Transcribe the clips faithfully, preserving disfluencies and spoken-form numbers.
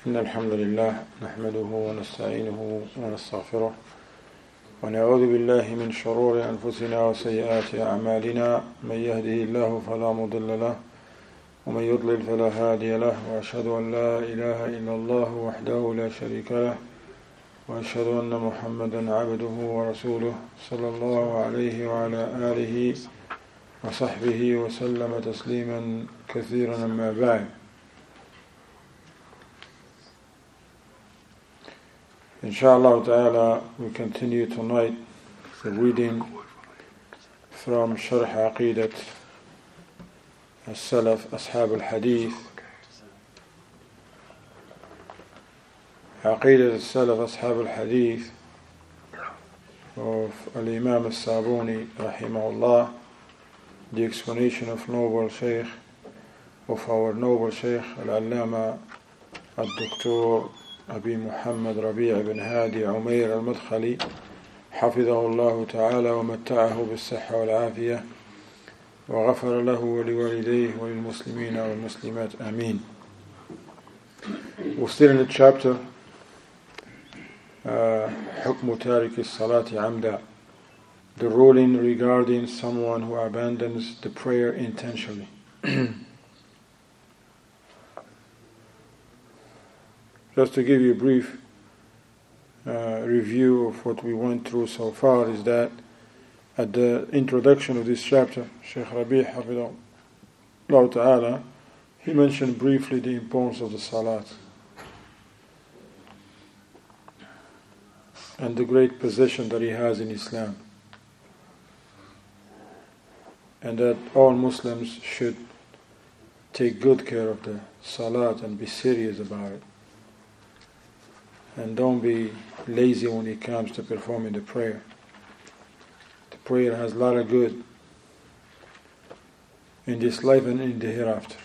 إن الحمد لله نحمده ونستعينه ونستغفره ونعوذ بالله من شرور أنفسنا وسيئات أعمالنا من يهده الله فلا مضل له ومن يضلل فلا هادي له وأشهد أن لا إله إلا الله وحده لا شريك له وأشهد أن محمدا عبده ورسوله صلى الله عليه وعلى آله وصحبه وسلم تسليما كثيرا أما بعد. Inshallah ta'ala, we continue tonight the reading from Sharh Aqidat As-Salaf Ashab Al-Hadith. Aqidat As-Salaf Ashab Al-Hadith of Al-Imam As-Sabuni rahimahullah, the explanation of noble Shaykh, of our noble Shaykh Al-Allama Al-Doctor أبي محمد ربيع بن هادي عمير المدخلي حفظه الله تعالى ومتعه بالصحة والعافية وغفر له ولوالديه وللمسلمين والمسلمات آمين. We're still in the chapter حكم تارك الصلاة عمدا, the ruling regarding someone who abandons the prayer intentionally. Just to give you a brief uh, review of what we went through so far is that at the introduction of this chapter, Shaykh Rabi' Hafidhahullah Ta'ala, he mentioned briefly the importance of the Salat and the great position that he has in Islam, and that all Muslims should take good care of the Salat and be serious about it. And don't be lazy when it comes to performing the prayer. The prayer has a lot of good in this life and in the hereafter.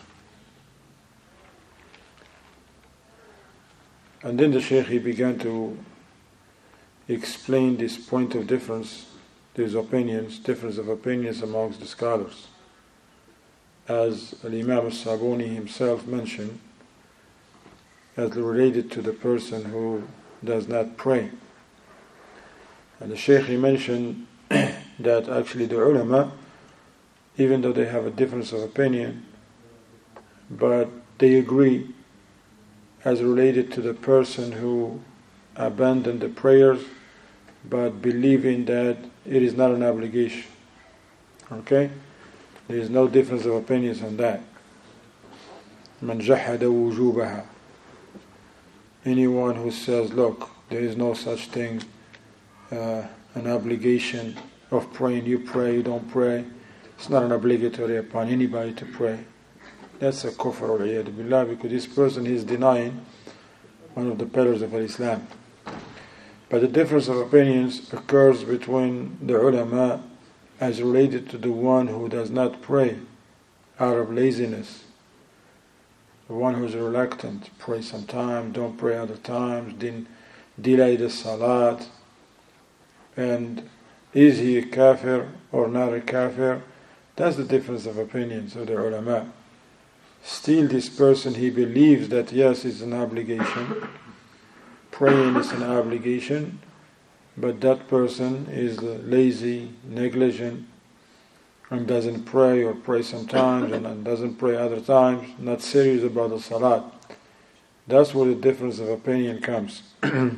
And then the Shaykh, he began to explain this point of difference, these opinions, difference of opinions amongst the scholars. As Al-Imam As-Sabuni himself mentioned, as related to the person who does not pray. And the Shaykh, he mentioned that actually the ulama, even though they have a difference of opinion, but they agree as related to the person who abandoned the prayers but believing that it is not an obligation. Okay? There is no difference of opinions on that. من جحد وجوبها, anyone who says, look, there is no such thing, uh, an obligation of praying, you pray, you don't pray, it's not an obligatory upon anybody to pray, that's a kufr wal-'iyadu billah, because this person is denying one of the pillars of Islam. But the difference of opinions occurs between the ulama as related to the one who does not pray out of laziness, the one who is reluctant, pray sometime, don't pray other times, then delay the salat. And is he a kafir or not a kafir? That's the difference of opinions of the ulama. Still, this person, he believes that yes, it's an obligation, praying is an obligation, but that person is lazy, negligent, and doesn't pray or pray sometimes and doesn't pray other times, not serious about the salat. That's where the difference of opinion comes. The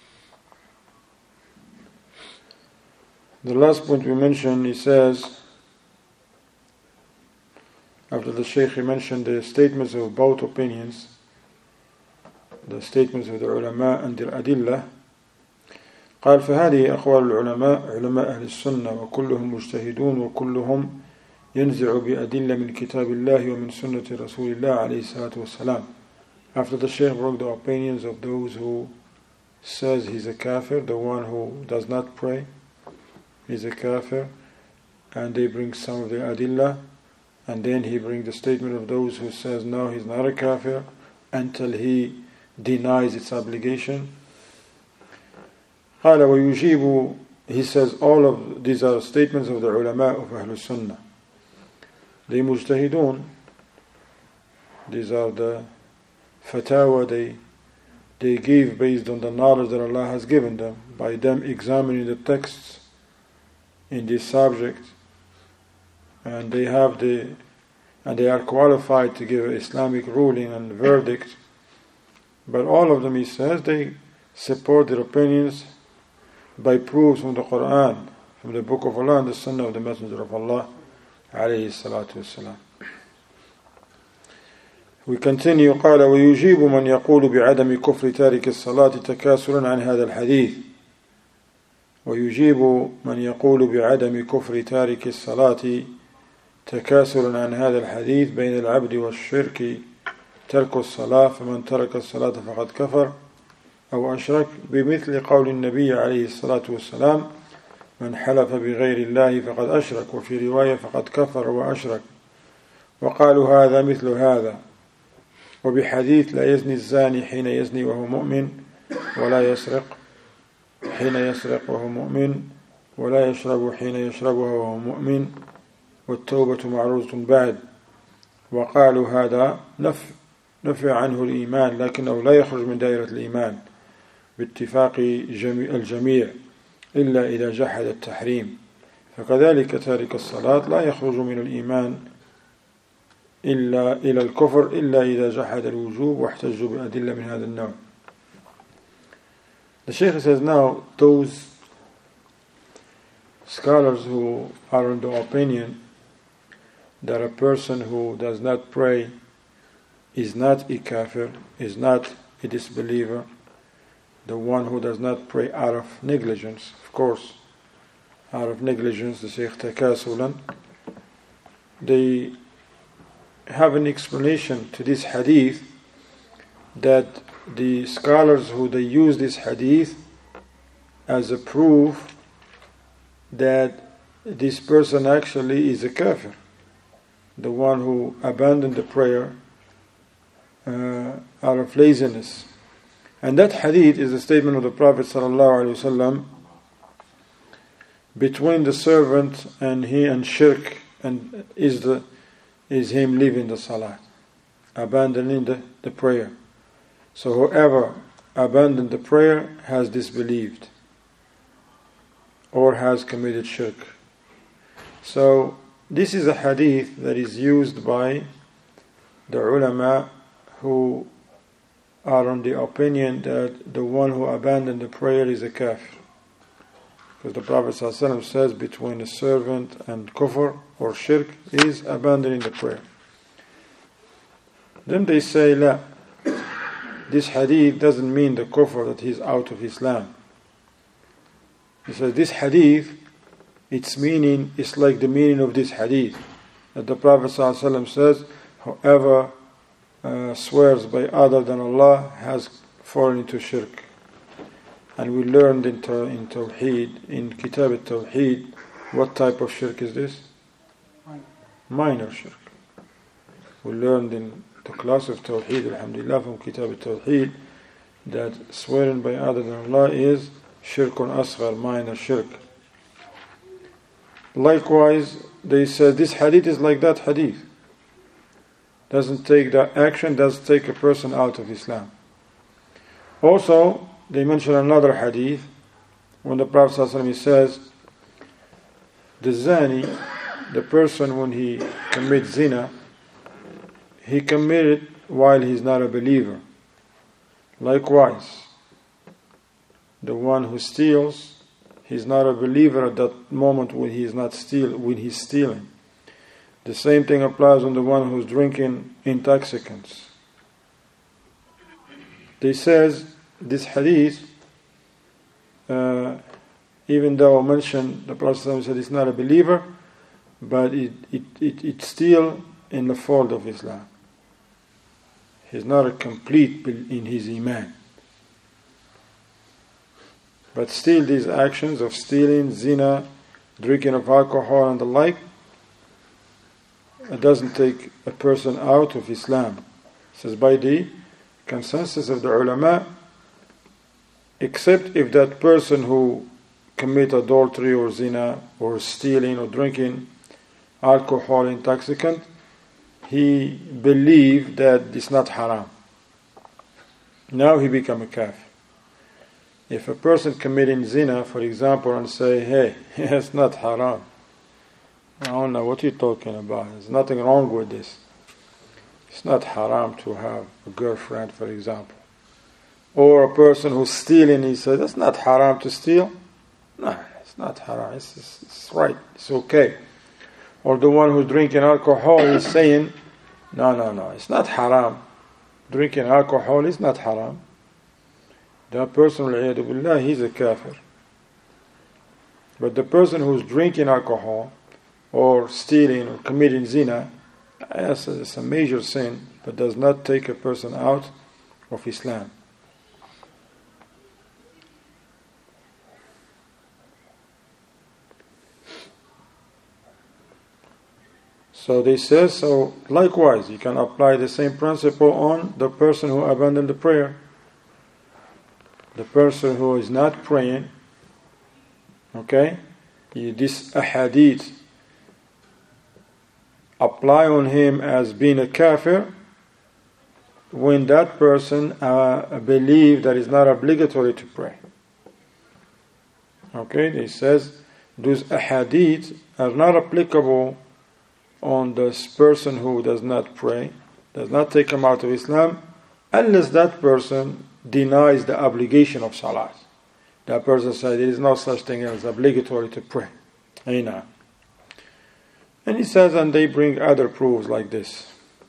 last point we mentioned, he says, after the Shaykh, he mentioned the statements of both opinions, the statements of the ulama and their adillah. قال فهذه أقوال العلماء علماء أهل السنة وكلهم مجتهدون وكلهم ينزع بأدلة من كتاب الله ومن سنة رسول الله عليه الصلاة والسلام. After the Shaykh broke the opinions of those who says he's a kafir, the one who does not pray is a kafir, and they bring some of the adillah, and then he brings the statement of those who says no, he's not a kafir until he denies its obligation. قال ويجيب, he says all of these are statements of the ulama of Ahlul Sunnah. The mujtahidun, these are the fatawa they they give based on the knowledge that Allah has given them, by them examining the texts in this subject, and they have the and they are qualified to give an Islamic ruling and verdict. But all of them, he says, they support their opinions by proofs from the Quran, from the Book of Allah and the Sunnah of the Messenger of Allah alayhi salatu wassalam. We continue. قال ويجيب من يقول بعدم كفر تارك الصلاة تكاسلا عن هذا الحديث. ويجيب من يقول بعدم كفر تارك الصلاة تكاسلا عن هذا الحديث بين العبد والشرك ترك الصلاة، فمن ترك الصلاة فقد كفر أو أشرك، بمثل قول النبي عليه الصلاة والسلام من حلف بغير الله فقد أشرك، وفي رواية فقد كفر وأشرك. وقالوا هذا مثل هذا. وبحديث لا يزني الزاني حين يزني وهو مؤمن، ولا يسرق حين يسرق وهو مؤمن، ولا يشرب حين يشرب وهو مؤمن، والتوبة معروضة بعد. وقالوا هذا نفي نفي عنه الإيمان، لكنه لا يخرج من دائرة الإيمان باتفاق الجميع إلا إذا جحد التحريم، فكذلك تارك الصلاة لا يخرج من الإيمان إلا إلى الكفر إلا إذا جحد الوجوب واحتجوا بأدلة من هذا النوع. The Shaykh says now, those scholars who are in the opinion that a person who does not pray is not a kafir, is not a disbeliever, the one who does not pray out of negligence, of course, out of negligence, the Shaykh takasulan, they have an explanation to this hadith, that the scholars who they use this hadith as a proof that this person actually is a kafir, the one who abandoned the prayer uh, out of laziness. And that hadith is a statement of the Prophet ﷺ between the servant and he and shirk, and is the is him leaving the salat, abandoning the, the prayer. So whoever abandoned the prayer has disbelieved or has committed shirk. So this is a hadith that is used by the ulama who are on the opinion that the one who abandoned the prayer is a kafir. Because the Prophet ﷺ says between the servant and kufr or shirk is abandoning the prayer. Then they say, la, this hadith doesn't mean the kufr, that he's out of Islam. He says this hadith, its meaning is like the meaning of this hadith, that the Prophet ﷺ says, whoever uh, swears by other than Allah has fallen into shirk. And we learned in, in Tawheed, in Kitab al-Tawheed, what type of shirk is this? Minor shirk. We learned in the class of Tawheed, alhamdulillah, from Kitab al-Tawheed, that swearing by other than Allah is shirkun asghar, minor shirk. Likewise, they said this hadith is like that hadith. Doesn't take that action, doesn't take a person out of Islam. Also, they mention another hadith when the Prophet ﷺ says, the zani, the person when he commits zina, he committed while he's not a believer. Likewise, the one who steals, he's not a believer at that moment when he is not steal, when he's stealing. The same thing applies on the one who's drinking intoxicants. They says this hadith, uh, even though I mentioned the Prophet said it's not a believer, but it, it, it, it's still in the fold of Islam. He's not a complete in his iman. But still these actions of stealing, zina, drinking of alcohol and the like, it doesn't take a person out of Islam. It says by the consensus of the ulama, except if that person who commit adultery or zina or stealing or drinking alcohol, intoxicant, he believed that it's not haram. Now he become a kafir. If a person committing zina, for example, and say, hey, it's not haram. I don't know what you're talking about. There's nothing wrong with this. It's not haram to have a girlfriend, for example. Or a person who's stealing, he says, it's not haram to steal. No, it's not haram. It's, it's, it's right. It's okay. Or the one who's drinking alcohol is saying, no, no, no, it's not haram. Drinking alcohol is not haram. That person, billah, he's a kafir. But the person who's drinking alcohol or stealing or committing zina, yes, it's a major sin, but does not take a person out of Islam. So they say, so likewise, you can apply the same principle on the person who abandoned the prayer. The person who is not praying, okay, this ahadith apply on him as being a kafir when that person uh, believes that it's not obligatory to pray. Okay, he says those ahadith are not applicable on this person who does not pray, does not take him out of Islam, unless that person denies the obligation of salat. That person said there is no such thing as obligatory to pray. Aina. And he says, and they bring other proofs like this.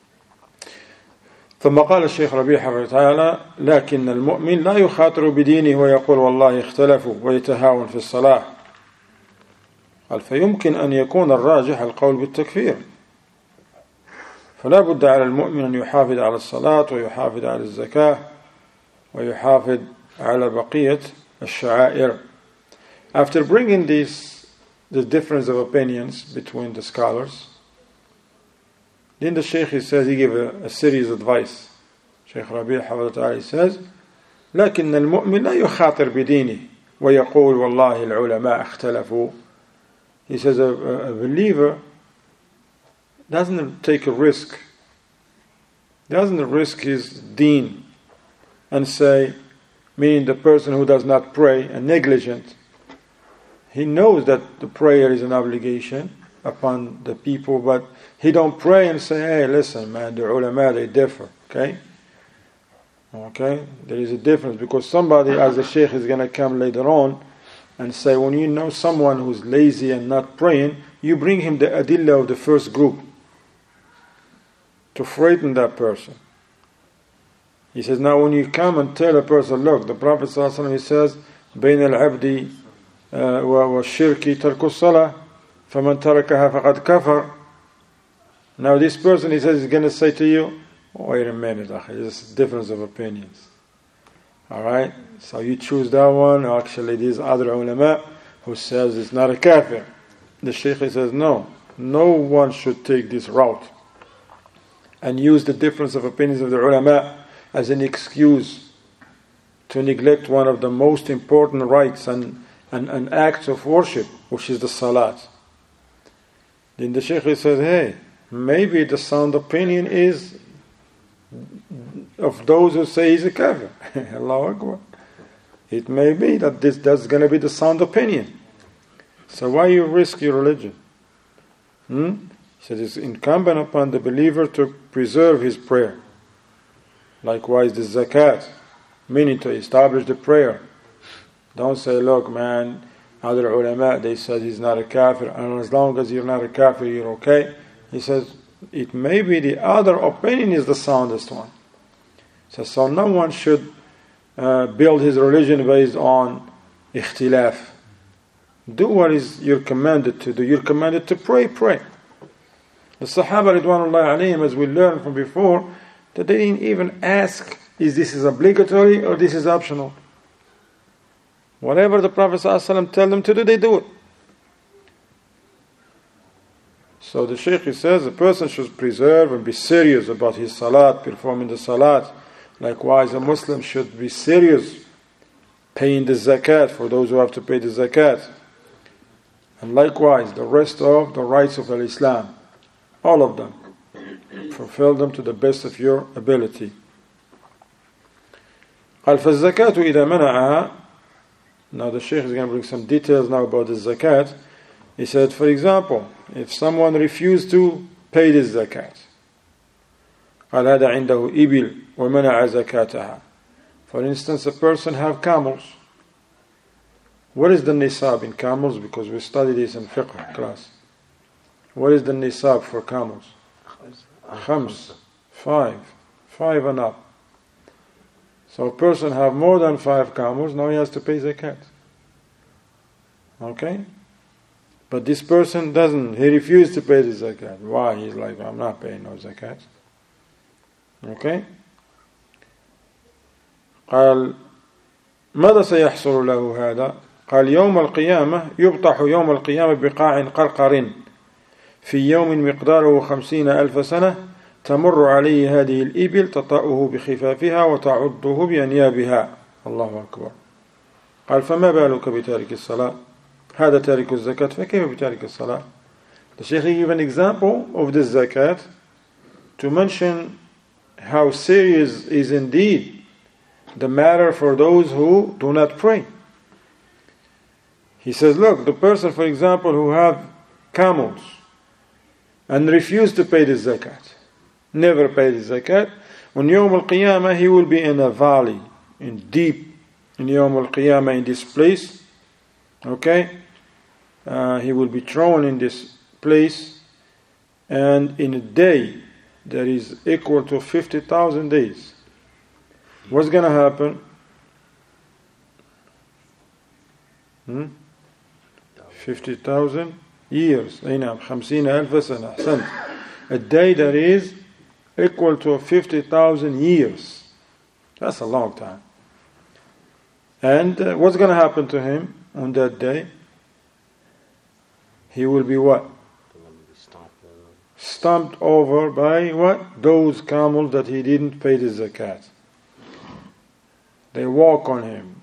ثم قال الشيخ ربيع حفظه تعالى لكن المؤمن لا يخاطر بدينه ويقول والله اختلفوا ويتهاون في الصلاة قال فيمكن أن يكون الراجح القول بالتكفير فلا بد على المؤمن أن يحافظ على الصلاة ويحافظ على الزكاة ويحافظ على بقية الشعائر. After bringing this, the difference of opinions between the scholars, then the Shaykh, he says, he gave a, a serious advice. Shaykh Rabi' حفظه تعالى says لكن المؤمن لا يخاطر بدينه ويقول والله العلماء اختلفوا. He says a, a believer doesn't take a risk, doesn't risk his deen and say, meaning the person who does not pray and negligent, he knows that the prayer is an obligation upon the people, but he don't pray and say, hey, listen, man, the ulama, they differ, okay? Okay? There is a difference, because somebody, as the Shaykh is going to come later on, and say, when you know someone who's lazy and not praying, you bring him the adillah of the first group to frighten that person. He says, now when you come and tell a person, look, the Prophet ﷺ, he says, بين العبد والشرك ترك الصلاة فمن تركها فقد كفر. Now this person, he says, he's going to say to you, wait a minute, there's a difference of opinions. Alright, so you choose that one. Actually, these other ulama who says it's not a kafir. The Shaykh says, no, no one should take this route and use the difference of opinions of the ulama as an excuse to neglect one of the most important rights and, and, and acts of worship, which is the salat. Then the Shaykh says, hey, maybe the sound opinion is of those who say he's a kafir. Allahu Akbar. It may be that this that's going to be the sound opinion. So why you risk your religion? Hmm? He said it's incumbent upon the believer to preserve his prayer. Likewise the zakat, meaning to establish the prayer. Don't say, look man, other ulama, they said he's not a kafir, and as long as you're not a kafir, you're okay. He says, it may be the other opinion is the soundest one. So, so no one should uh, build his religion based on ikhtilaf. Do what is you're commanded to do. You're commanded to pray, pray. The Sahaba Ridwanullahi alayhim, as we learned from before, that they didn't even ask, is this is obligatory or this is optional? Whatever the Prophet ﷺ tell them to do, they do it. So the Shaykh says a person should preserve and be serious about his salat, performing the salat. Likewise, a Muslim should be serious paying the zakat for those who have to pay the zakat. And likewise, the rest of the rights of Islam, all of them, fulfill them to the best of your ability. قال فالزكاة إذا منعها. Now the Shaykh is going to bring some details now about the zakat. He said, for example, if someone refused to pay the zakat, قال هذا عنده إبل ومنع زكاتها. For instance, a person have camels. What is the nisab in camels? Because we studied this in fiqh class. What is the nisab for camels? Khams. Five. Five and up. So a person have more than five camels, now he has to pay zakat. Okay? But this person doesn't, he refused to pay the zakat. Why? He's like, I'm not paying no zakat. Okay? قال ماذا سيحصل له هذا؟ قال يوم القيامة يبطح يوم القيامة بقاع قرقر في يوم مقداره خمسين ألف سنة تمر عليه هذه الإبل تطأه بخفافها وتعضه بأنيابها. الله أكبر. قال فما بالك بتارك الصلاة؟ هذا تارك الزكاة فكيف بتارك الصلاة؟ The Shaykh gave an example of the zakat to mention how serious is indeed the matter for those who do not pray. He says, look, the person, for example, who have camels and refuse to pay the zakat, never pay the zakat, on Yawm al-Qiyamah he will be in a valley, in deep, in Yawm al-Qiyamah, in this place, okay? Uh, he will be thrown in this place, and in a day that is equal to fifty thousand days. What's going to happen? Hmm? fifty thousand years. أي نعم خمسين ألف سنة. أحسنت. A day that is equal to fifty thousand years. That's a long time. And uh, what's going to happen to him on that day? He will be what? Stumped over by what? Those camels that he didn't pay the zakat. They walk on him.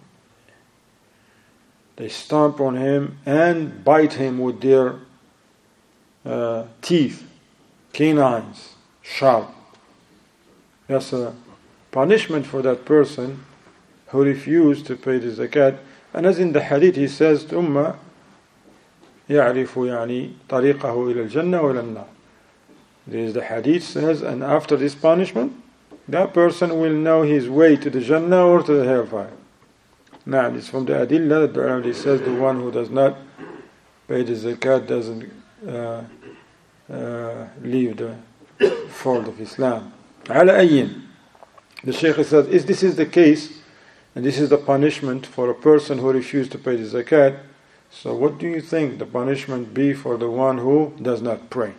They stomp on him and bite him with their uh, teeth, canines, sharp. That's a punishment for that person who refused to pay the zakat. And as in the hadith he says, ثُمَّ يَعْرِفُ يعني طَرِيقَهُ إِلَى الْجَنَّةِ وَإِلَى النَّارِ. There is the hadith says, and after this punishment, that person will know his way to the Jannah or to the hellfire. Now, it's from the Adillah that the Ulama says the one who does not pay the zakat doesn't uh, uh, leave the fold of Islam. على أي. The Shaykh says, if this is the case, and this is the punishment for a person who refused to pay the zakat, so what do you think the punishment be for the one who does not pray?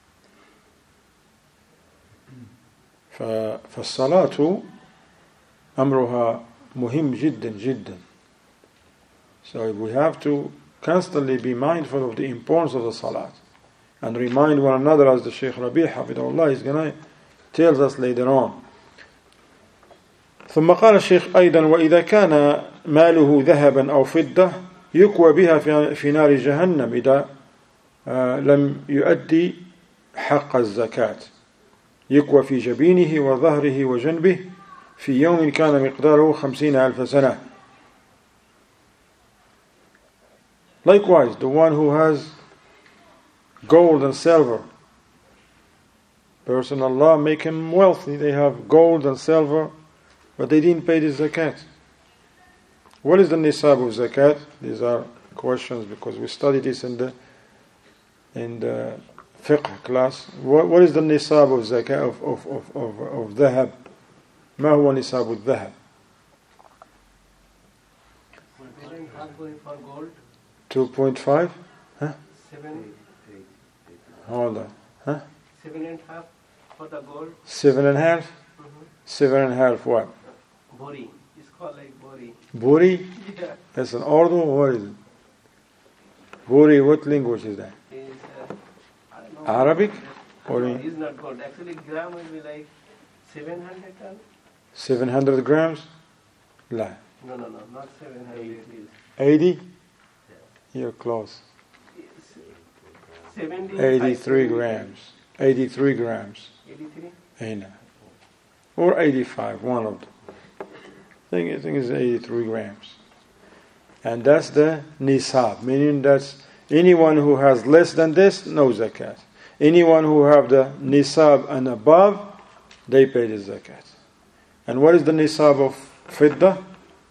فالصلاة أمرها مهم جدا جدا. So we have to constantly be mindful of the importance of the salat and remind one another, as the Shaykh Rabi' Hafidahullah is going to tell us later on. ثم قال الشيخ أيضا وإذا كان ماله ذهبا أو فضة يكوى بها في نار جهنم إذا لم يؤدي حق الزكاة يكوى في جبينه وظهره وجنبه في يوم كان مقداره خمسين ألف سنة. Likewise, the one who has gold and silver, person Allah make him wealthy, they have gold and silver, but they didn't pay the zakat. What is the nisab of zakat? These are questions because we studied this in the in the fiqh class. What, what is the nisab of zakat of of of of, of dhahab? ما هو نصاب الذهب؟ two point five? Huh? Seven. Hold on. Huh? Seven and a half for the gold. Seven and a half? Mm-hmm. Seven and a half what? Bori. It's called like bori. Buri? Yeah. That's an Urdu? What is it? Buri, what language is that? Is, uh, I don't know. Arabic? No, Or it's not gold. Actually, gram will be like seven hundred ton. seven hundred grams? La. No, no, no, not seven hundred. eighty? You're close. seventy. eighty-three grams. eighty-three grams. eighty-three. Aina. Or eighty-five, one of them. I think, I think it's eighty-three grams. And that's the nisab, meaning that's anyone who has less than this, no zakat. Anyone who have the nisab and above, they pay the zakat. And what is the nisab of fidda?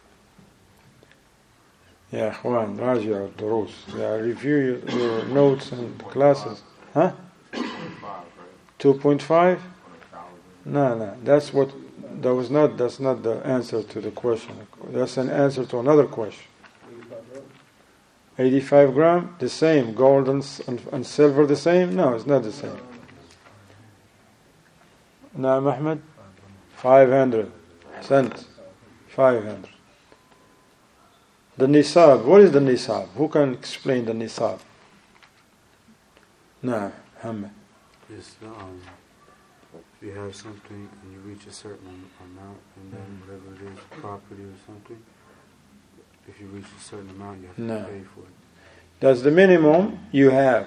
Yeah, Ikhwan, Raja, Durus. Yeah, review your, your notes and classes. Huh? two point five? No, no. That's what, that was not, that's not the answer to the question. That's an answer to another question. eighty-five gram, the same. Gold and, and, and silver, the same? No, it's not the same. Naam Ahmed? five hundred. Cent. five hundred. The nisab. What is the nisab? Who can explain the nisab? No, Hamid. Yes, um, if you have something and you reach a certain amount, and then whatever it is, property or something, if you reach a certain amount, you have to no. pay for it. That's the minimum you have.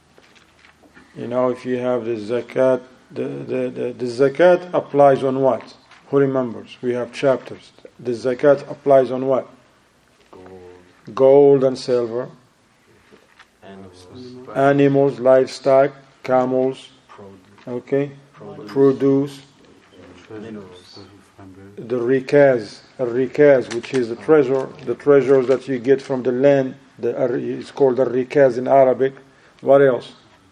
You know, if you have the zakat, the, the, the, the zakat applies on what? Who remembers? We have chapters. The zakat applies on what? Gold, Gold and silver. animals, Animals, livestock, camels, okay, produce, produce, treasures, the rikaz, a rikaz, which is the treasure, the treasures that you get from the land. The it's called the rikaz in Arabic. What else?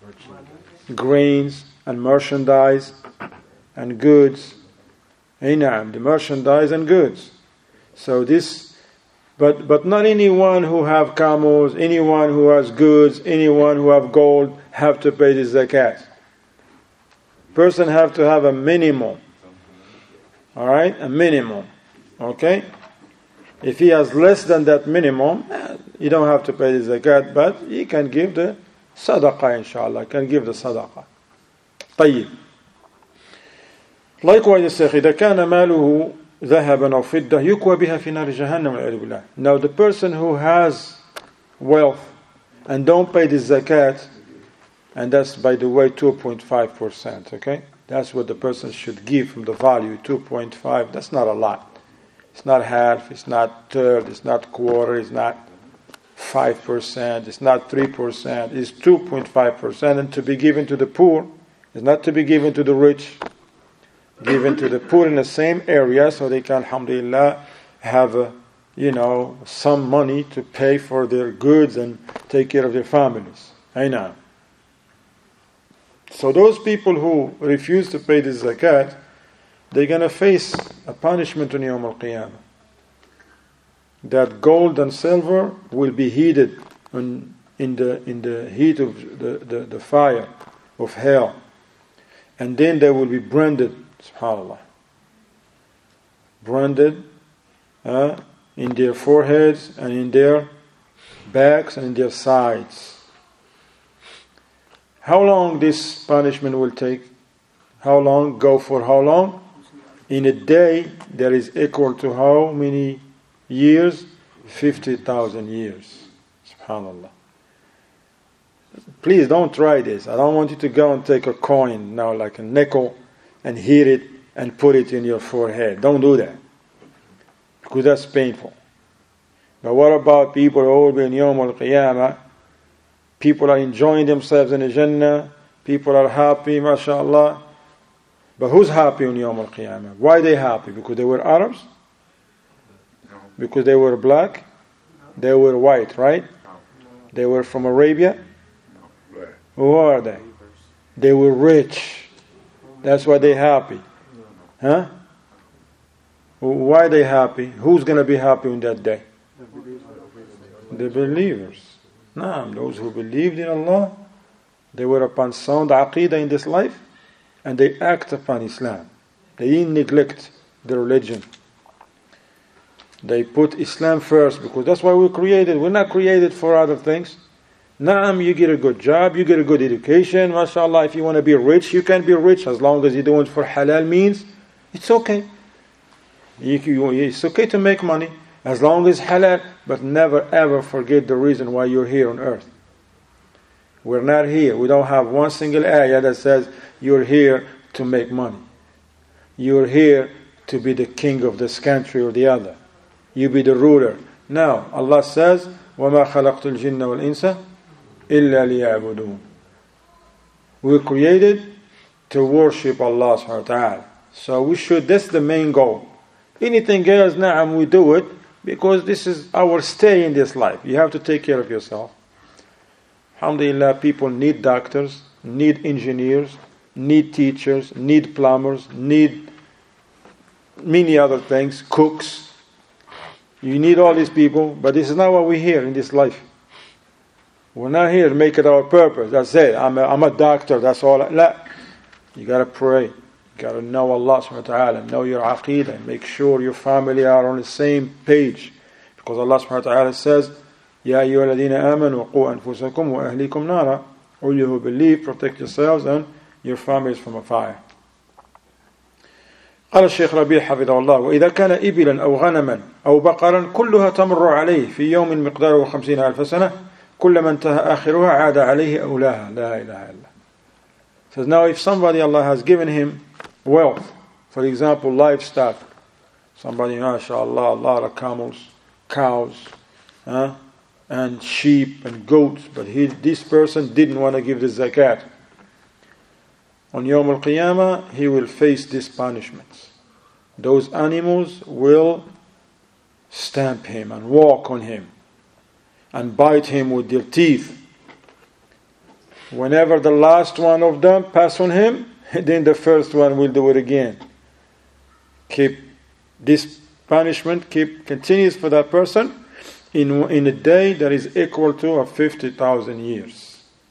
Grains and merchandise and goods. Ainam, the merchandise and goods. So this, but but not anyone who have camels, anyone who has goods, anyone who have gold have to pay the zakat. Person have to have a minimum. All right, a minimum. Okay. If he has less than that minimum, you don't have to pay the zakat, but he can give the sadaqah, inshallah. Can give the sadaqah. طيب. Likewise, الشيخ إذا كان ماله ذهبا أو فضة يكوى بها في نار جهنم والعياذ بالله. Now the person who has wealth and don't pay the zakat, and that's, by the way, two point five percent, okay? That's what the person should give from the value, two point five. That's not a lot. It's not half, it's not third, it's not quarter, it's not five percent, it's not three percent, it's two point five percent. And to be given to the poor is not to be given to the rich. Given to the poor in the same area so they can, alhamdulillah, have, uh, you know, some money to pay for their goods and take care of their families. I know. So those people who refuse to pay the zakat, they're going to face a punishment on Yawm al-Qiyamah. That gold and silver will be heated on, in the in the heat of the, the, the fire of hell. And then they will be branded, subhanAllah. Branded uh, in their foreheads and in their backs and in their sides. How long this punishment will take? How long? Go for how long? In a day that is equal to how many years? fifty thousand years. SubhanAllah. Please don't try this. I don't want you to go and take a coin now, like a nickel, and hit it and put it in your forehead. Don't do that. Because that's painful. But what about people who will be in Yawm al-Qiyamah? People are enjoying themselves in the Jannah. People are happy, mashallah. But who's happy on Yawm al-Qiyamah? Why are they happy? Because they were Arabs? Because they were black? They were white, right? They were from Arabia? Who are they? They were rich. That's why they're happy. Huh? Why are they happy? Who's going to be happy on that day? The believers. Naam, those who believed in Allah, they were upon sound aqidah in this life, and they act upon Islam. They didn't neglect the religion. They put Islam first, because that's why we're created. We're not created for other things. Naam, you get a good job, you get a good education, mashallah. If you want to be rich, you can be rich as long as you do it for halal means. It's okay. You, you, it's okay to make money as long as halal, but never ever forget the reason why you're here on earth. We're not here. We don't have one single ayah that says you're here to make money. You're here to be the king of this country or the other. You be the ruler. No, Allah says, وَمَا خَلَقْتُ الْجِنَّ وَالْإِنسَ إِلَّا لِيَعْبُدُونَ. We were created to worship Allah subhanahu wa ta'ala. So we should, that's the main goal. Anything else, na'am, we do it because this is our stay in this life. You have to take care of yourself. Alhamdulillah, people need doctors, need engineers, need teachers, need plumbers, need many other things, cooks. You need all these people, but this is not what we're here in this life. We're not here to make it our purpose. That's it. I'm a, I'm a doctor, that's all. La. You got to pray. You got to know Allah subhanahu wa ta'ala, know your aqeedah, make sure your family are on the same page. Because Allah subhanahu wa ta'ala says, Ya ayyuha alladhina amanu qu anfusakum wa ahlikum nara. All you who believe, protect yourselves and your families from a fire. قال الشيخ ربيع حفظه الله وإذا كان إبلا أو غنما أو بقرا كلها تمر عليه في يوم مقداره خمسين ألف سنة كلما انتهى آخرها عاد عليه أولاها لا إله إلا. Says now if somebody Allah has given him wealth, for example livestock, somebody mashallah, a lot of camels, cows, huh, and sheep and goats, but he, this person didn't want to give the zakat. On Yawm al-Qiyamah, he will face these punishments. Those animals will stamp him and walk on him and bite him with their teeth. Whenever the last one of them pass on him, then the first one will do it again. Keep this punishment keep continues for that person in in a day that is equal to a fifty thousand years.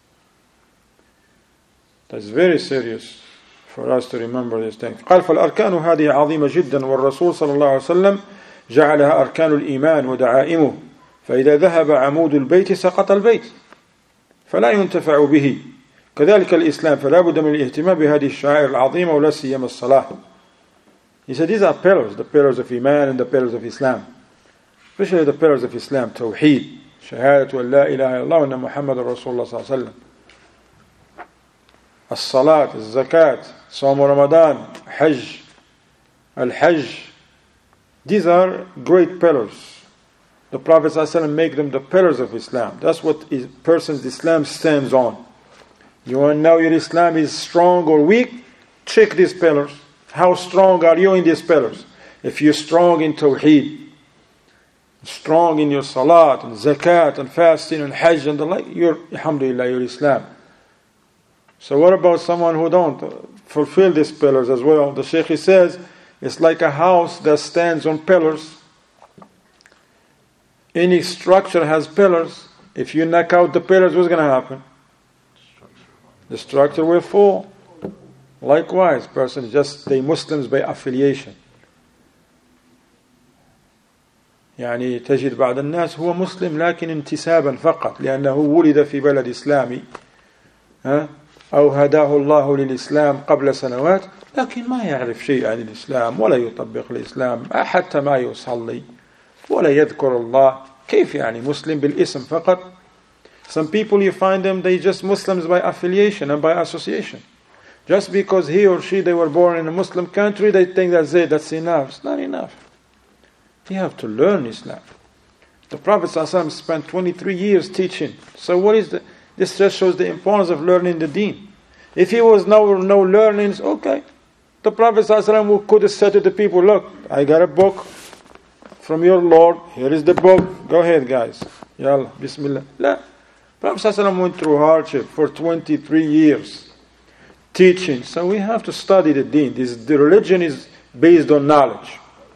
That's very serious for us to remember these things. قال فالأركان هذه عظيمة جدا والرسول صلى الله عليه وسلم جعلها أركان الإيمان ودعائمه فإذا ذهب عمود البيت سقط البيت فلا ينتفع به كذلك الإسلام فلا بد من الاهتمام بهذه الشعائر العظيمة ولا سيما الصلاة. He said these are pillars, the pillars of Iman and the pillars of Islam. Especially the pillars of Islam, Tawheed, Shahadatu an la ilaha illallah wa anna Muhammadan Rasulullah sallallahu alayhi wa sallam. As-salat, az-zakat, Sawm Ramadan, Hajj, Al-Hajj. These are great pillars. The Prophet ﷺ make them the pillars of Islam. That's what a person's Islam stands on. You want to know your Islam is strong or weak? Check these pillars. How strong are you in these pillars? If you're strong in Tawheed, strong in your Salat and Zakat and fasting and Hajj and the like, you're, alhamdulillah, you're Islam. So what about someone who don't fulfill these pillars as well? The Shaykh says, it's like a house that stands on pillars. Any structure has pillars. If you knock out the pillars, what's going to happen? The structure will fall. Likewise, person just they Muslims by affiliation. يعني تجد بعض الناس هو مسلم لكن انتسابا فقط لأنه ولد في بلد إسلامي أو هداه الله للإسلام قبل سنوات لكن ما يعرف شيء عن الإسلام ولا يطبق الإسلام حتى ما يصلي ولا يذكر الله. كيف يعني مسلم بالاسم فقط؟ Some people you find them they just Muslims by affiliation and by association. Just because he or she they were born in a Muslim country they think that's it, that's enough. It's not enough. You have to learn Islam. The Prophet ﷺ spent twenty-three years teaching. So what is the this just shows the importance of learning the deen. If he was no no learnings, okay. The Prophet ﷺ could have said to the people, look, I got a book from your Lord. Here is the book. Go ahead, guys. Yalla, Bismillah. La. Prophet ﷺ went through hardship for twenty-three years teaching. So we have to study the deen. This the religion is based on knowledge.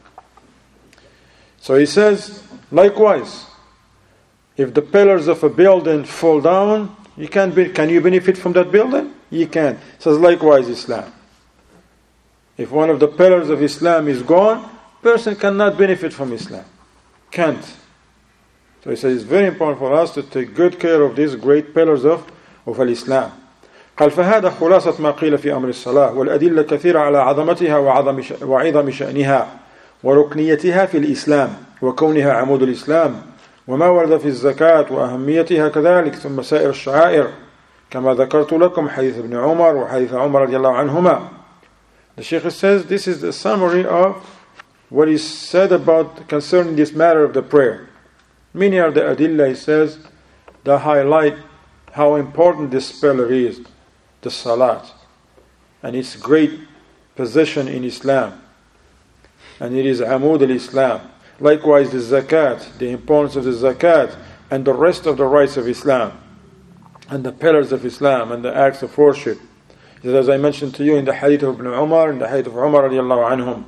So he says, likewise, if the pillars of a building fall down, you can't be, can you benefit from that building? You can. He says, likewise, Islam. If one of the pillars of Islam is gone, person cannot benefit from Islam. Can't. So he says, it's very important for us to take good care of these great pillars of, of Islam. قال فهذا خلاصة ما قيل في أمر الصلاة والأدلة كثيرة على عظمتها وعظم وعظم شأنها وركنيتها في الإسلام وكونها عمود الإسلام وما ورد في الزكاة وأهميتها كذلك ثم سائر الشعائر كما ذكرت لكم حديث ابن عمر وحديث عمر رضي الله عنهما The Shaykh says this is the summary of what is said about concerning this matter of the prayer. Many are the adillah, he says, that highlight how important this pillar is, the salat, and its great position in Islam. And it is amud al-Islam. Likewise the zakat, the importance of the zakat, and the rest of the rights of Islam, and the pillars of Islam, and the acts of worship. As I mentioned to you in the hadith of Ibn Umar, in the hadith of Umar radiallahu anhum.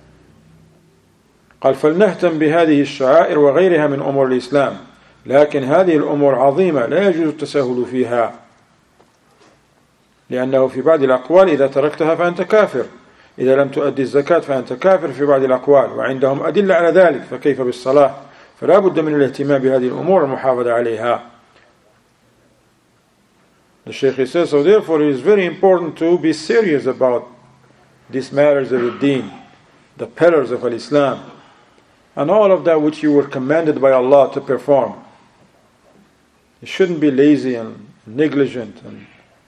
قال فلنهتم بهذه الشعائر وغيرها من أمور الإسلام لكن هذه الأمور عظيمة لا يجوز التساهل فيها لأنه في بعض الأقوال إذا تركتها فأنت كافر إذا لم تؤدي الزكاة فأنت كافر في بعض الأقوال وعندهم أدلة على ذلك فكيف بالصلاة فلا بد من الاهتمام بهذه الأمور والمحافظة عليها. The Shaykh says, so therefore it is very important to be serious about these matters of the deen, the pillars of al-Islam, and all of that which you were commanded by Allah to perform. You shouldn't be lazy and negligent and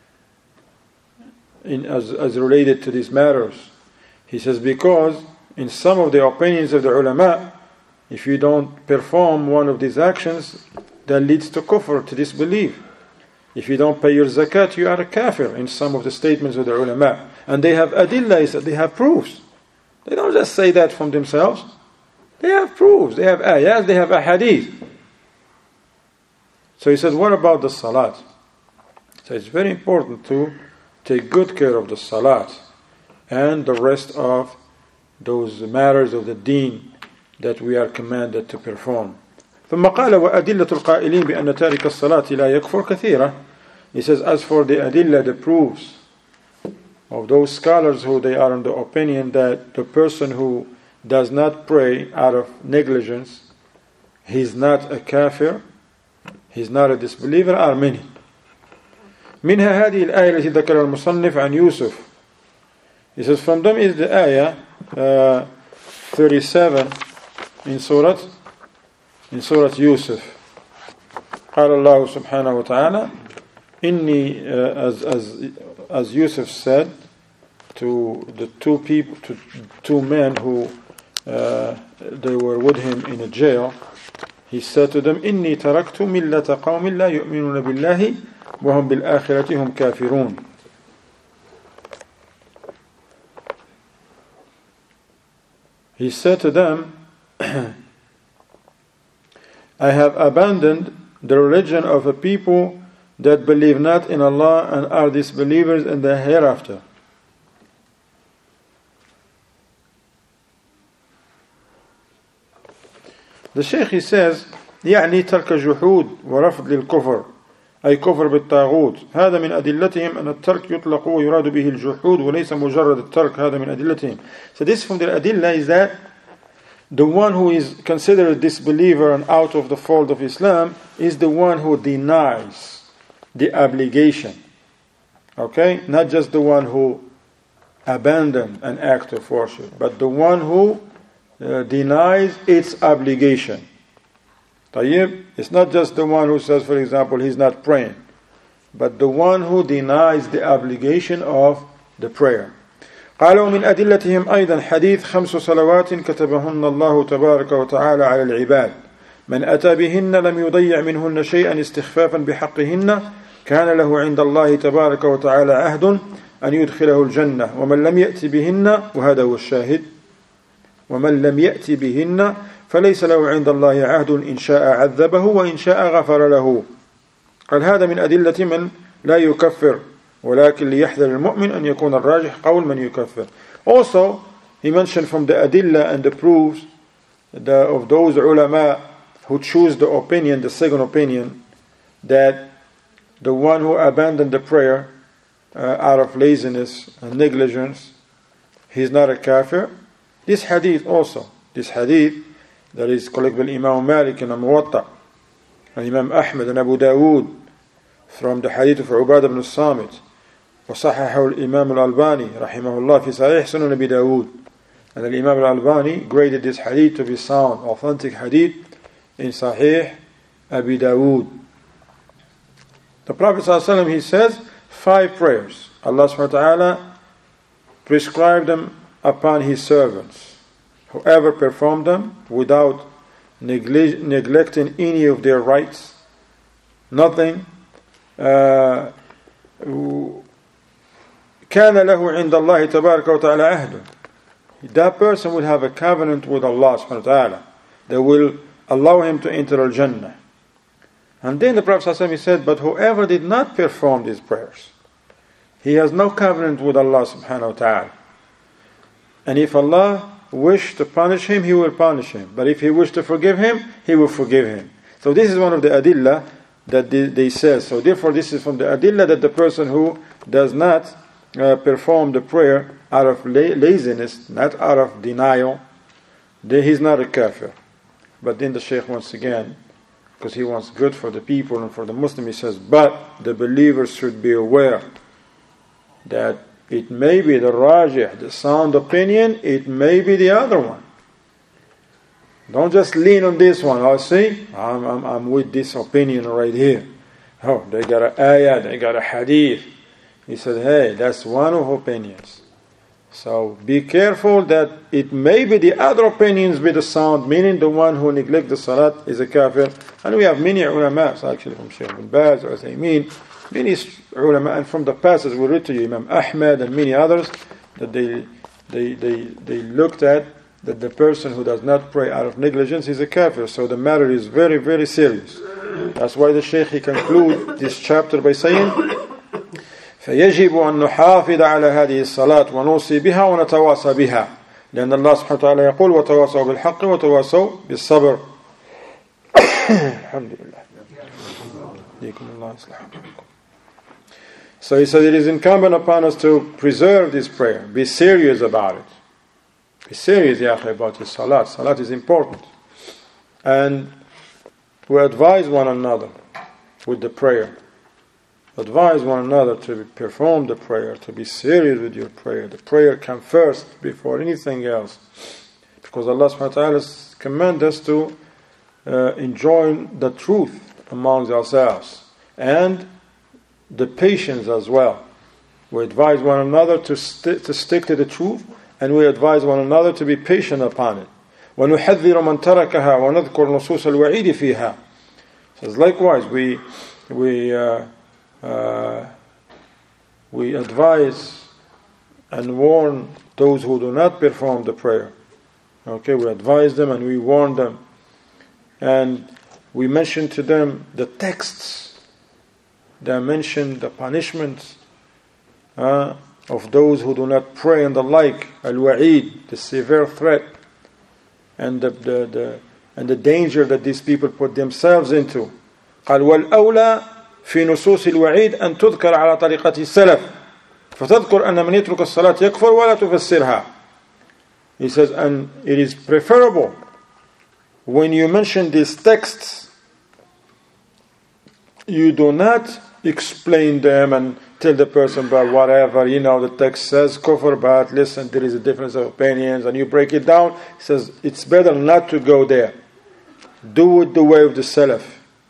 in, as, as related to these matters. He says, because in some of the opinions of the ulama, if you don't perform one of these actions, that leads to kufr, to disbelief. If you don't pay your zakat, you are a kafir, in some of the statements of the ulama. And they have adillah, they have proofs. They don't just say that from themselves. They have proofs, they have ayahs, they have ahadith. So he says, what about the salat? So it's very important to take good care of the salat and the rest of those matters of the deen that we are commanded to perform. ثم قال وأدلة القائلين بأن تارك الصلاة لا يكفر كثيرة. He says, as for the adillah, the proofs of those scholars who they are in the opinion that the person who does not pray out of negligence, he's not a kafir, he's not a disbeliever, are many. منها هذه الآية التي ذكرها المصنف عن يوسف. He says, from them is the ayah uh, thirty-seven in Surah in Surah Yusuf. قال الله سبحانه وتعالى إني uh, as as as Yusuf said to the two people, to two men who uh, they were with him in a jail. He said to them, إني تركت ملة قوم لا يؤمنون بالله وهم بالآخرة هم كافرون. He said to them, I have abandoned the religion of a people that believe not in Allah and are disbelievers in the hereafter. The Shaykh, he says, يعني ترك الجحود ورفض للكفر أي كفر بالطاغوت هذا من أدلتهم أن الترك يطلق ويراد به الجحود وليس مجرد الترك هذا من أدلتهم. So this from the adillah is that the one who is considered a disbeliever and out of the fold of Islam is the one who denies the obligation. Okay? Not just the one who abandoned an act of worship, but the one who uh, denies its obligation. طيب? It's not just the one who says, for example, he's not praying, but the one who denies the obligation of the prayer. قالوا من أدلتهم أيضا حديث خمس صلوات كتبهن الله تبارك وتعالى على العباد من أتى بهن لم يضيع منهن شيئا استخفافا بحقهن كان له عند الله تبارك وتعالى عهد أن يدخله الجنة ومن لم يأت بهن وهذا هو الشاهد ومن لم يأت بهن فليس له عند الله عهد إن شاء عذبه وإن شاء غفر له. قال هذا من أدلة من لا يكفر ولكن ليحذر المؤمن أن يكون الراجح قول من يكفر. Also, he mentioned from the adillah and the proofs the, of those ulama who choose the opinion, the second opinion, that the one who abandoned the prayer uh, out of laziness and negligence, he is not a kafir. This hadith also, this hadith that is collected by Imam Malik and Muwatta and Imam Ahmed and Abu Dawood from the hadith of Ubadah ibn Samit وصححه الإمام الألباني رحمه الله في صحيح سنن أبي داود. And the Imam al-Albani graded this hadith to be sound, authentic hadith in Sahih Abi Dawood. The Prophet ﷺ, he says five prayers. Allah subhanahu wa ta'ala prescribed them upon his servants. Whoever performed them without negle- neglecting any of their rights, nothing, uh, كان له عند الله تبارك وتعالى عهد. That person will have a covenant with Allah subhanahu wa ta'ala that will allow him to enter Al-Jannah. And then the Prophet ﷺ said, but whoever did not perform these prayers, he has no covenant with Allah subhanahu wa ta'ala. And if Allah wished to punish him, he will punish him. But if he wished to forgive him, he will forgive him. So this is one of the adillah that they, they say. So therefore this is from the adillah that the person who does not uh, perform the prayer out of la- laziness, not out of denial, then he's not a kafir. But then the Shaykh once again, because he wants good for the people and for the Muslim, he says, but the believers should be aware that it may be the rajih, the sound opinion, it may be the other one. Don't just lean on this one. Oh, see, I'm, I'm, I'm with this opinion right here. Oh, they got an ayah, they got a hadith. He said, hey, that's one of opinions. So be careful that it may be the other opinions be the sound, meaning the one who neglects the salat is a kafir. And we have many ulama, actually from Shaykh bin Baz or Uthaymeen, many ulama, and from the past as we read to you, Imam Ahmad and many others, that they, they, they, they looked at that the person who does not pray out of negligence is a kafir. So the matter is very, very serious. That's why the Shaykh he concludes this chapter by saying, فيجب أن نحافظ على هذه الصلاة ونوصي بها ونتواصى بها لأن الله سبحانه وتعالى يقول وتواصوا بالحق وتواصوا بالصبر. الحمد لله. So he said it is incumbent upon us to preserve this prayer. Be serious about it. Be serious, ya akhi, about your salat. Salat is important. And we advise one another with the prayer. Advise one another to perform the prayer, to be serious with your prayer. The prayer comes first before anything else. Because Allah subhanahu wa ta'ala commands us to uh, enjoy the truth amongst ourselves. And the patience as well. We advise one another to, st- to stick to the truth, and we advise one another to be patient upon it. وَنُحَذِّرُ مَنْ تَرَكَهَا وَنَذْكُرْ نُصُوصَ الْوَعِيدِ فِيهَا. Says likewise, we we uh, uh, we advise and warn those who do not perform the prayer. Okay, we advise them and we warn them, and we mention to them the texts that mention the punishments uh, of those who do not pray and the like, al-wa'id, the severe threat, and the, the, the and the danger that these people put themselves into. قال والأولى في نصوص الوعيد أن تذكر على طريقة السلف فتذكر أن من يترك الصلاة يكفر ولا تفسرها. He says, and it is preferable when you mention these texts, you do not explain them and tell the person about whatever, you know, the text says kufr, but listen, there is a difference of opinions, and you break it down. He says, it's better not to go there. Do it the way of the Salaf.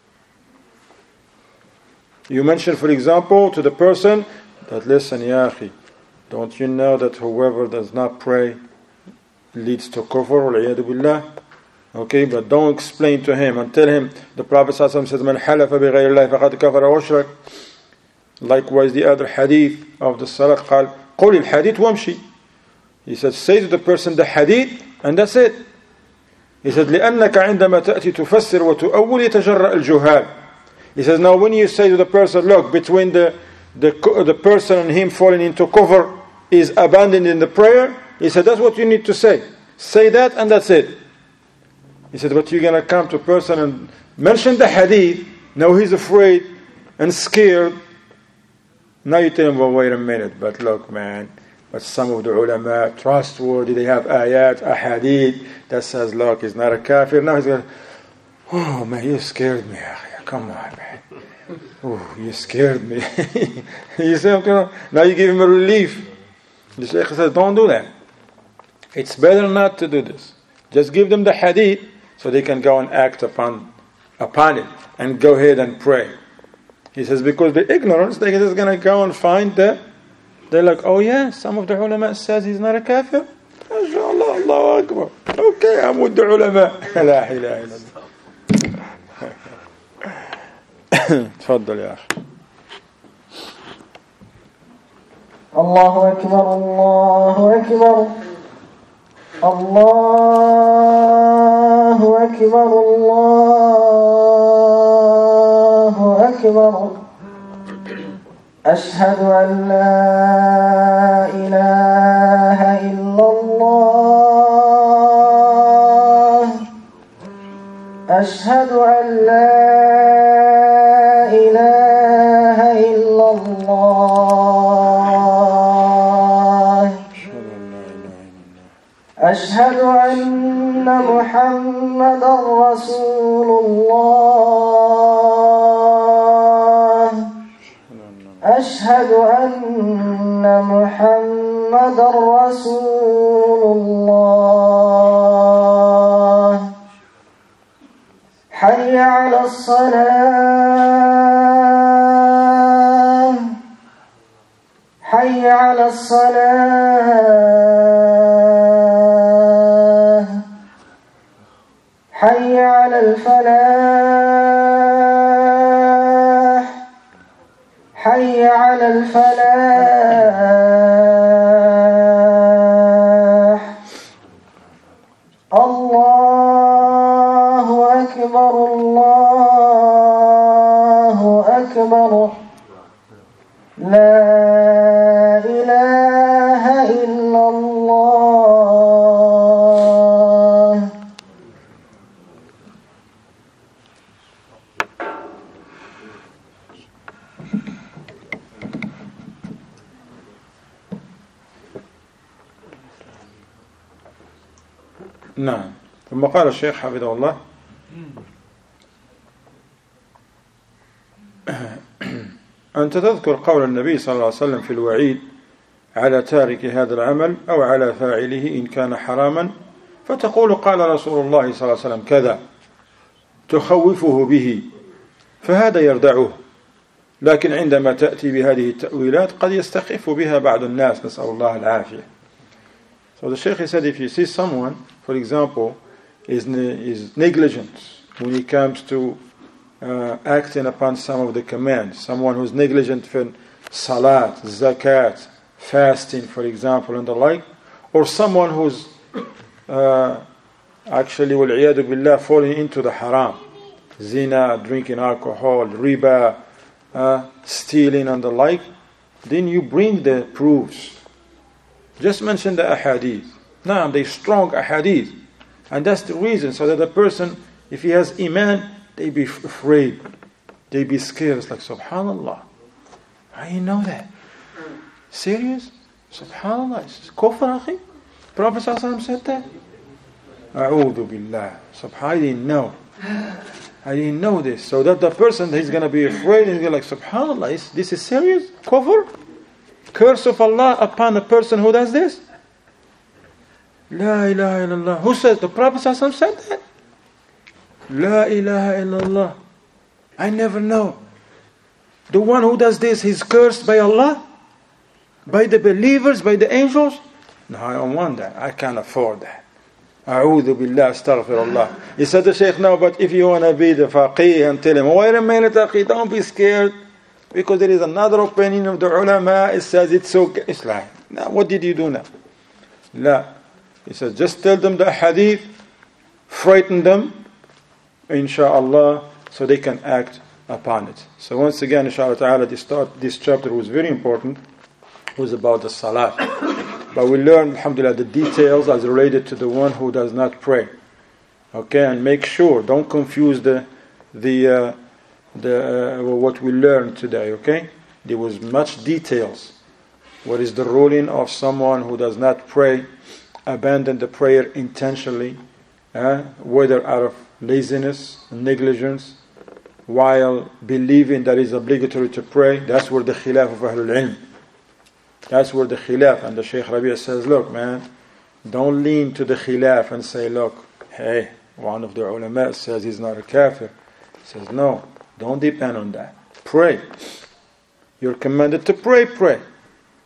You mention, for example, to the person that, listen, ya akhi, don't you know that whoever does not pray leads to kufr, wal-'iyadu billah? Okay, but don't explain to him and tell him, the Prophet ﷺ says, Man halafa bi ghayri Allah faqad kafara wa ashrak. Likewise, the other hadith of the Salat, قال قول الحديث وامشي. He said, say to the person the hadith, and that's it. He said, لأنك عندما تأتي تفسر وتؤول يتجرأ الجهال. He says, now when you say to the person, look, between the the, the person and him falling into kufr is abandoning the prayer, he said, that's what you need to say. Say that and that's it. He said, but you're going to come to a person and mention the hadith, now he's afraid and scared. Now you tell him, well, wait a minute, but look, man, but some of the ulama, trustworthy, they have ayat, a hadith that says, look, he's not a kafir. Now he's going, oh man, you scared me. Come on, man. Oh, you scared me. You say, okay, now you give him a relief. The Shaykh says, don't do that. It's better not to do this. Just give them the hadith so they can go and act upon upon it and go ahead and pray. He says, because the ignorance, they're just going to go and find the They're like, oh yeah, some of the ulama says he's not a kafir. MashaAllah, Allahu Akbar. Okay, I'm with the ulama. La ilaha illallah. تفضل يا أخي. الله أكبر الله أكبر الله أكبر الله أكبر أشهد أن لا إله إلا الله أشهد أن لا إله إلا الله أشهد أن محمدا رسول الله أشهد أن محمدا رسول الله حي على الصلاة حي على الصلاة حي على الفلاح حي على الفلاح الله أكبر الله أكبر لا إله إلا الله نعم. ثم قال الشيخ حفظه الله أنت تذكر قول النبي صلى الله عليه وسلم في الوعيد على تارك هذا العمل أو على فاعله إن كان حراما فتقول قال رسول الله صلى الله عليه وسلم كذا تخوفه به فهذا يردعه لكن عندما تأتي بهذه التأويلات قد يستخف بها بعض الناس نسأل الله العافية. So the Shaykh said if you see someone, for example, is, is negligent when it comes to uh, acting upon some of the commands, someone who's negligent for salat, zakat, fasting, for example, and the like, or someone who's uh, actually, wal-iyadu billah, falling into the haram, zina, drinking alcohol, riba, uh, stealing, and the like, then you bring the proofs. Just mention the ahadith. Now, they strong ahadith. And that's the reason, so that the person, if he has iman, they be afraid. They be scared. It's like, subhanallah. How do you know that? Serious? Subhanallah. It's kufr, akhi? Prophet ﷺ said that? A'udhu billah. Subhanallah. I didn't know. I didn't know this. So that the person, he's going to be afraid and he's like, subhanallah, is, this is serious? Kufr? Curse of Allah upon a person who does this? La ilaha illallah. Who says? The Prophet ﷺ said that? La ilaha illallah. I never know. The one who does this, he's cursed by Allah? By the believers, by the angels? No, I don't want that. I can't afford that. A'udhu billah, astaghfirullah. He said to Shaykh, no, but if you want to be the faqih and tell him, wait a minute, akhi, don't be scared. Because there is another opinion of the ulama, it says it's okay. It's like, now what did you do now? La. He says, just tell them the hadith, frighten them, insha'Allah, so they can act upon it. So once again, insha'Allah ta'ala, this, start, this chapter was very important. It was about the salah. But we learn, alhamdulillah, the details as related to the one who does not pray. Okay, and make sure, don't confuse the, the, uh, the uh, what we learned today, okay? There was much details. What is the ruling of someone who does not pray, abandon the prayer intentionally, uh, whether out of laziness, negligence, while believing that it's obligatory to pray? That's where the khilaf of Ahlul Ilm. That's where the khilaf, and the Shaykh Rabi' says, look man, don't lean to the khilaf and say, look, hey, one of the ulama says he's not a kafir. He says, no, don't depend on that. Pray. You're commanded to pray, pray.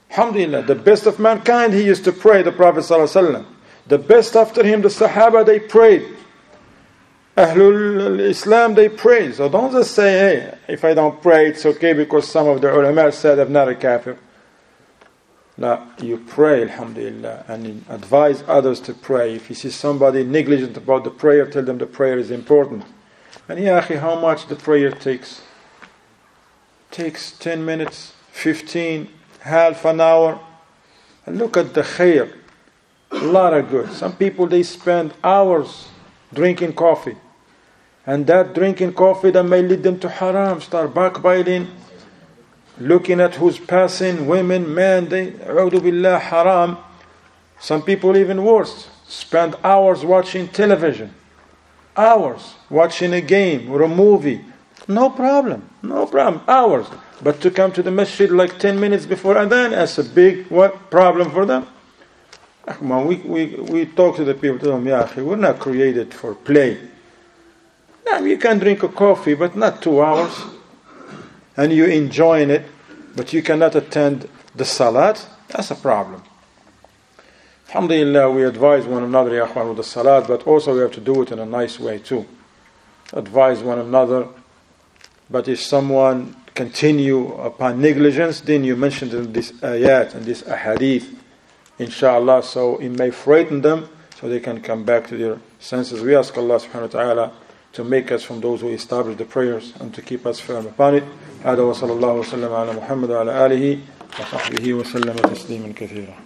Alhamdulillah, the best of mankind, he used to pray, the Prophet ﷺ. The best after him, the Sahaba, they prayed. Ahlul Islam, they pray. So don't just say, hey, if I don't pray, it's okay because some of the ulama said I'm not a kafir. No, you pray, alhamdulillah, and advise others to pray. If you see somebody negligent about the prayer, tell them the prayer is important. And ya akhi, how much the prayer takes? Takes ten minutes, fifteen, half an hour. And look at the khair. A lot of good. Some people, they spend hours drinking coffee. And that drinking coffee that may lead them to haram, start backbiting, looking at who's passing, women, men, they, a'udhu billah, haram. Some people even worse, spend hours watching television, hours watching a game or a movie. No problem, no problem, hours. But to come to the masjid like ten minutes before adhan, that's a big what problem for them. Come on, we, we, we talk to the people, tell them, ya akhi, we're not created for play. Now, you can drink a coffee, but not two hours. And you enjoying it, but you cannot attend the salat. That's a problem. Alhamdulillah, we advise one another, ya akhwan, with the salat, but also we have to do it in a nice way too. Advise one another. But if someone continue upon negligence, then you mentioned in this ayat and this ahadith, inshallah, so it may frighten them, so they can come back to their senses. We ask Allah subhanahu wa ta'ala to make us from those who establish the prayers and to keep us firm upon it. هذا وصلى الله وسلم على محمد وعلى آله وصحبه وسلم تسليما كثيرا.